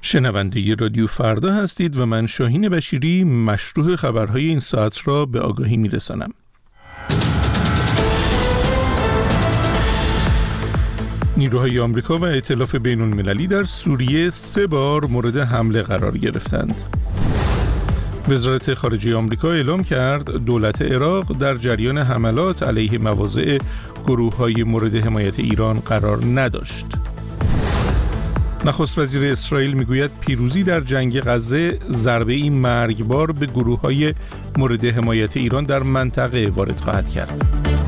شنونده رادیو فردا هستید و من شاهین بشیری مشروح خبرهای این ساعت را به آگاهی میرسانم. نیروهای آمریکا و ائتلاف بین‌المللی در سوریه 3 بار مورد حمله قرار گرفتند. وزارت خارجه آمریکا اعلام کرد دولت عراق در جریان حملات علیه مواضع گروه‌های مورد حمایت ایران قرار نداشت. نخست وزیر اسرائیل میگوید پیروزی در جنگ غزه ضربه‌ای مرگبار به گروه‌های مورد حمایت ایران در منطقه وارد خواهد کرد.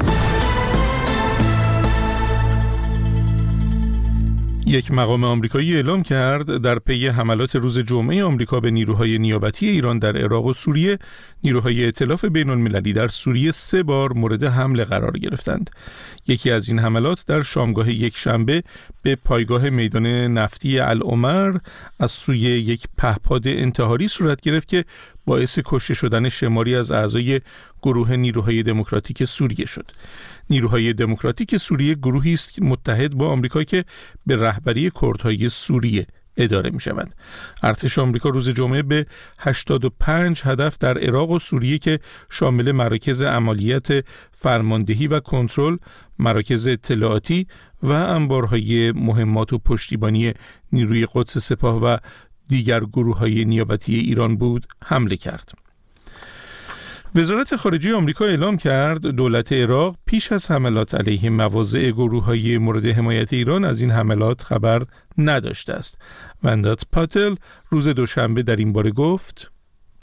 یک مقام آمریکایی اعلام کرد در پی حملات روز جمعه آمریکا به نیروهای نیابتی ایران در عراق و سوریه، نیروهای ائتلاف بین‌المللی در سوریه 3 بار مورد حمله قرار گرفتند. یکی از این حملات در شامگاه یک شنبه به پایگاه میدان نفتی العمر از سوی یک پهپاد انتحاری صورت گرفت که باعث کشته شدن شماری از اعضای گروه نیروهای دموکراتیک سوریه شد. نیروهای دموکراتیک سوریه گروهی است متحد با آمریکا که به رهبری کردهای سوریه اداره می شود. ارتش آمریکا روز جمعه به 85 هدف در عراق و سوریه که شامل مراکز عملیات فرماندهی و کنترل، مراکز اطلاعاتی و انبارهای مهمات و پشتیبانی نیروی قدس سپاه و دیگر گروه‌های نیابتی ایران بود حمله کرد. وزارت خارجه آمریکا اعلام کرد دولت عراق پیش از حملات علیه مواضع گروه‌های مورد حمایت ایران از این حملات خبر نداشته است. وندات پاتل روز دوشنبه در این باره گفت: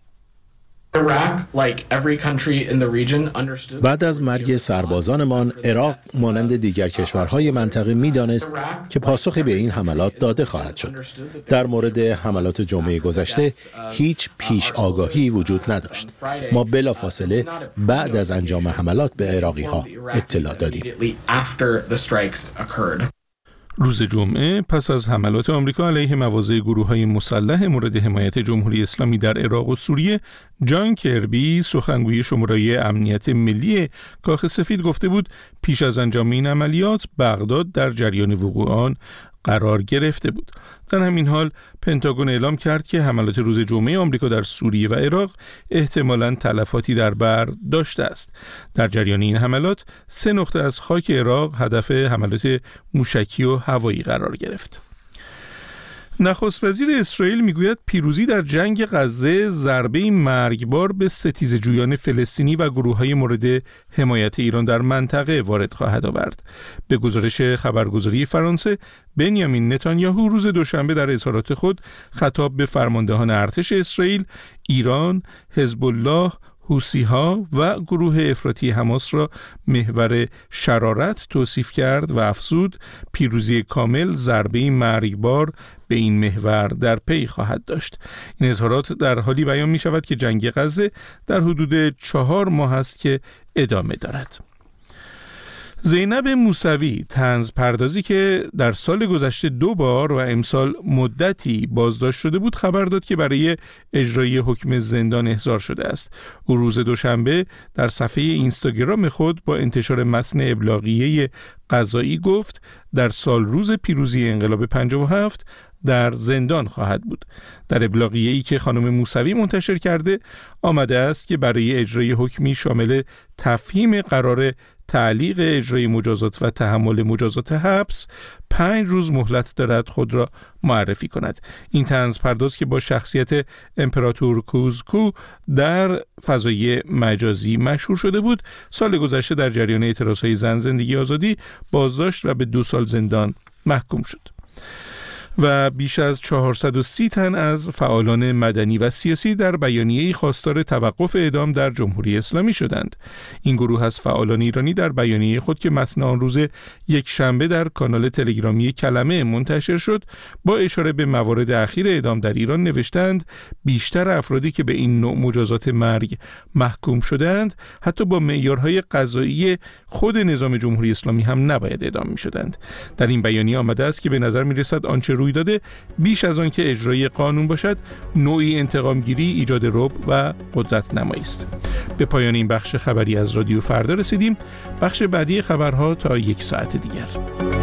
بعد از مرگ سربازانمان، عراق مانند دیگر کشورهای منطقه می‌دانست که پاسخی به این حملات داده خواهد شد. در مورد حملات جمعه گذشته هیچ پیش آگاهی وجود نداشت. ما بلافاصله بعد از انجام حملات به عراقی‌ها اطلاع دادیم. روز جمعه پس از حملات آمریکا علیه مواضع گروه‌های مسلح مورد حمایت جمهوری اسلامی در عراق و سوریه، جان کربی سخنگوی شورای امنیت ملی کاخ سفید گفته بود پیش از انجام این عملیات بغداد در جریان وقوع آن قرار گرفته بود. در همین حال پنتاگون اعلام کرد که حملات روز جمعه آمریکا در سوریه و عراق احتمالاً تلفاتی در بر داشته است. در جریان این حملات 3 نقطه از خاک عراق هدف حملات موشکی و هوایی قرار گرفت. نخست وزیر اسرائیل میگوید پیروزی در جنگ غزه ضربه‌ای مرگبار به ستیزجویان فلسطینی و گروه‌های مورد حمایت ایران در منطقه وارد خواهد آورد. به گزارش خبرگزاری فرانسه، بنیامین نتانیاهو روز دوشنبه در اظهارات خود خطاب به فرماندهان ارتش اسرائیل، ایران، حزب الله، حوثی‌ها و گروه افراطی حماس را محور شرارت توصیف کرد و افزود پیروزی کامل ضربه‌ای مرگبار به این محور در پی خواهد داشت. این اظهارات در حالی بیان می شود که جنگ غزه در حدود 4 ماه است که ادامه دارد. زینب موسوی طنز پردازی که در سال گذشته 2 بار و امسال مدتی بازداشت شده بود خبر داد که برای اجرای حکم زندان احضار شده است. او روز دوشنبه در صفحه اینستاگرام خود با انتشار متن ابلاغیه قضایی گفت در سال روز پیروزی انقلاب 57 در زندان خواهد بود. در ابلاغیه‌ای که خانم موسوی منتشر کرده آمده است که برای اجرای حکمی شامل تفهیم قرار تعلیق اجرای مجازات و تحمل مجازات حبس 5 روز مهلت دارد خود را معرفی کند. این طنز پرداز که با شخصیت امپراتور کوزکو در فضای مجازی مشهور شده بود، سال گذشته در جریان اعتراضهای زن زندگی آزادی بازداشت و به 2 سال زندان محکوم شد. و بیش از 430 تن از فعالان مدنی و سیاسی در بیانیه‌ای خواستار توقف اعدام در جمهوری اسلامی شدند. این گروه از فعالان ایرانی در بیانیه خود که متن آن روز یک شنبه در کانال تلگرامی کلمه منتشر شد، با اشاره به موارد اخیر اعدام در ایران نوشتند بیشتر افرادی که به این نوع مجازات مرگ محکوم شدند حتی با معیارهای قضایی خود نظام جمهوری اسلامی هم نباید اعدام می‌شدند. در این بیانیه آمده است که به نظر می‌رسد آنچه روی داده بیش از آن که اجرای قانون باشد نوعی انتقامگیری، ایجاد رعب و قدرت نمایی است. به پایان این بخش خبری از رادیو فردا رسیدیم. بخش بعدی خبرها تا 1 ساعت دیگر.